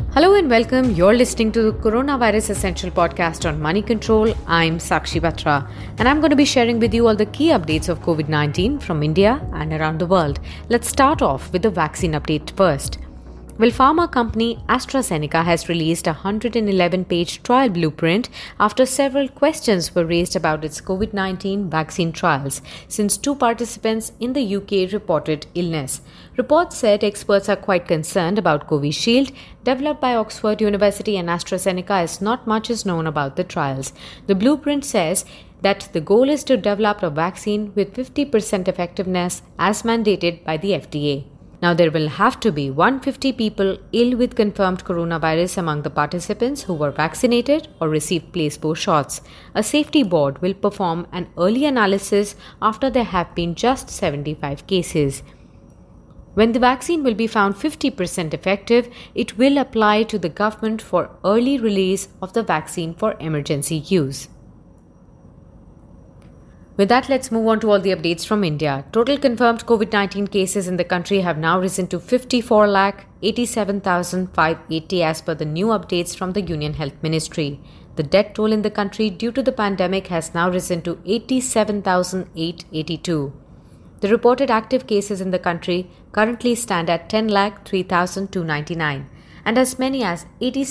Hello and welcome. You're listening to the Coronavirus Essential Podcast on Money Control. I'm Sakshi Batra and I'm going to be sharing with you all the key updates of COVID-19 from India and around the world. Let's start off with the vaccine update first. Well, pharma company AstraZeneca has released a 111-page trial blueprint after several questions were raised about its COVID-19 vaccine trials since two participants in the UK reported illness. Reports said experts are quite concerned about Covishield, developed by Oxford University and AstraZeneca, as not much is known about the trials. The blueprint says that the goal is to develop a vaccine with 50% effectiveness as mandated by the FDA. Now, there will have to be 150 people ill with confirmed coronavirus among the participants who were vaccinated or received placebo shots. A safety board will perform an early analysis after there have been just 75 cases. When the vaccine will be found 50% effective, it will apply to the government for early release of the vaccine for emergency use. With that, let's move on to all the updates from India. Total confirmed COVID-19 cases in the country have now risen to 54,87,580 as per the new updates from the Union Health Ministry. The death toll in the country due to the pandemic has now risen to 87,882. The reported active cases in the country currently stand at 10,03,299, and as many as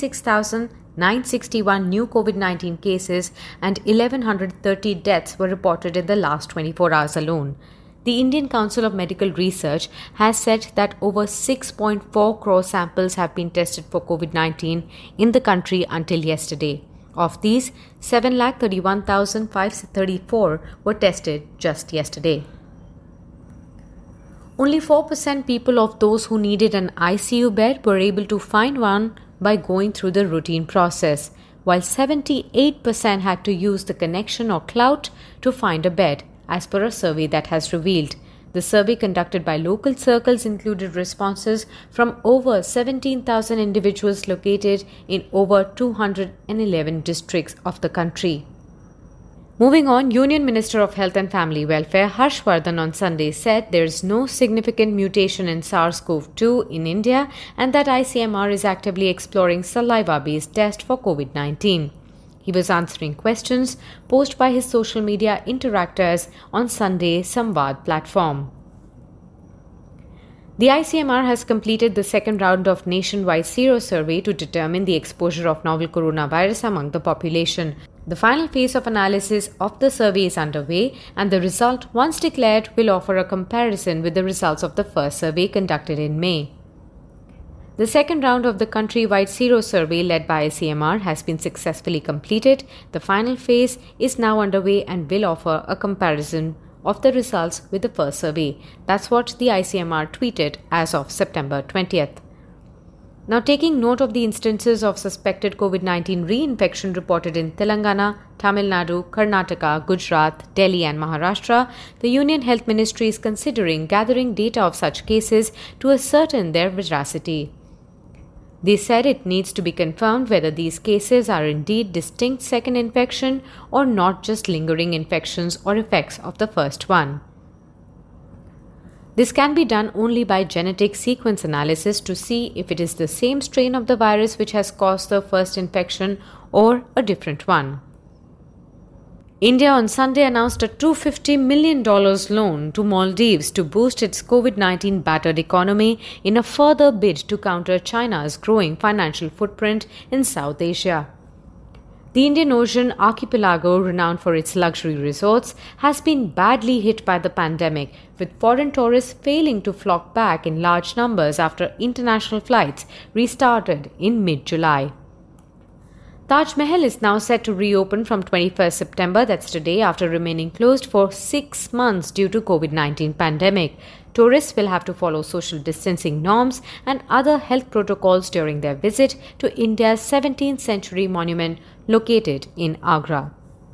86,961 new COVID-19 cases and 1,130 deaths were reported in the last 24 hours alone. The Indian Council of Medical Research has said that over 6.4 crore samples have been tested for COVID-19 in the country until yesterday. Of these, 7,31,534 were tested just yesterday. Only 4% people of those who needed an ICU bed were able to find one by going through the routine process, while 78% had to use the connection or clout to find a bed, as per a survey that has revealed. The survey conducted by local circles included responses from over 17,000 individuals located in over 211 districts of the country. Moving on, Union Minister of Health and Family Welfare Harsh Vardhan on Sunday said there is no significant mutation in SARS-CoV-2 in India and that ICMR is actively exploring saliva-based test for COVID-19. He was answering questions posed by his social media interactors on Sunday Samvad platform. The ICMR has completed the second round of nationwide sero survey to determine the exposure of novel coronavirus among the population. The final phase of analysis of the survey is underway, and the result, once declared, will offer a comparison with the results of the first survey conducted in May. The second round of the country-wide sero survey led by ICMR has been successfully completed. The final phase is now underway and will offer a comparison of the results with the first survey. That's what the ICMR tweeted as of September 20th. Now, taking note of the instances of suspected COVID-19 reinfection reported in Telangana, Tamil Nadu, Karnataka, Gujarat, Delhi and Maharashtra, the Union Health Ministry is considering gathering data of such cases to ascertain their veracity. They said it needs to be confirmed whether these cases are indeed distinct second infection or not just lingering infections or effects of the first one. This can be done only by genetic sequence analysis to see if it is the same strain of the virus which has caused the first infection or a different one. India on Sunday announced a $250 million loan to Maldives to boost its COVID-19 battered economy in a further bid to counter China's growing financial footprint in South Asia. The Indian Ocean archipelago, renowned for its luxury resorts, has been badly hit by the pandemic, with foreign tourists failing to flock back in large numbers after international flights restarted in mid-July. Taj Mahal is now set to reopen from 21st September, that's today, after remaining closed for 6 months due to COVID-19 pandemic. Tourists will have to follow social distancing norms and other health protocols during their visit to India's 17th century monument located in Agra.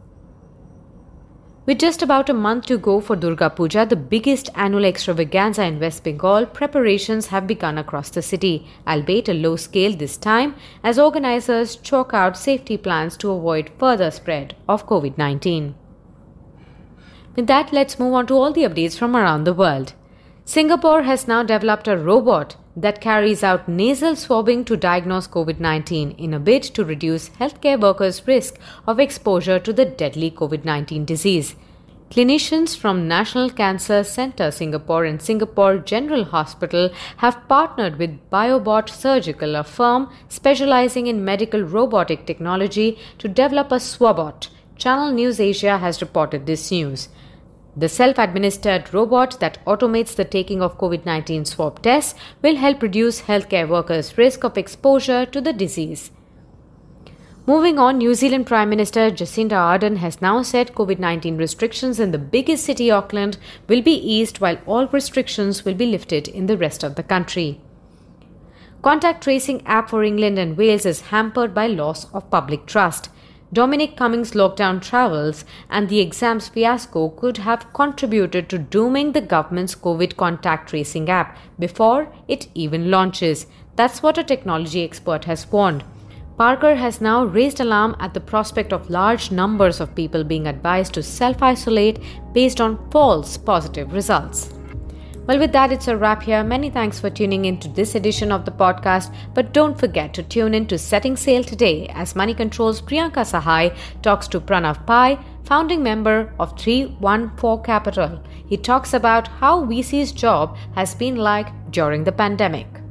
With just about a month to go for Durga Puja, the biggest annual extravaganza in West Bengal, preparations have begun across the city, albeit a low scale this time, as organizers chalk out safety plans to avoid further spread of COVID-19. With that, let's move on to all the updates from around the world. Singapore has now developed a robot that carries out nasal swabbing to diagnose COVID-19 in a bid to reduce healthcare workers' risk of exposure to the deadly COVID-19 disease. Clinicians from National Cancer Centre Singapore and Singapore General Hospital have partnered with BioBot Surgical, a firm specializing in medical robotic technology, to develop a swabot. Channel News Asia has reported this news. The self-administered robot that automates the taking of COVID-19 swab tests will help reduce healthcare workers' risk of exposure to the disease. Moving on, New Zealand Prime Minister Jacinda Ardern has now said COVID-19 restrictions in the biggest city, Auckland, will be eased while all restrictions will be lifted in the rest of the country. Contact tracing app for England and Wales is hampered by loss of public trust. Dominic Cummings' lockdown travels and the exams fiasco could have contributed to dooming the government's COVID contact tracing app before it even launches. That's what a technology expert has warned. Parker has now raised alarm at the prospect of large numbers of people being advised to self-isolate based on false positive results. Well, with that, it's a wrap here. Many thanks for tuning in to this edition of the podcast. But don't forget to tune in to Setting Sail today as Money Control's Priyanka Sahai talks to Pranav Pai, founding member of 314 Capital. He talks about how VC's job has been like during the pandemic.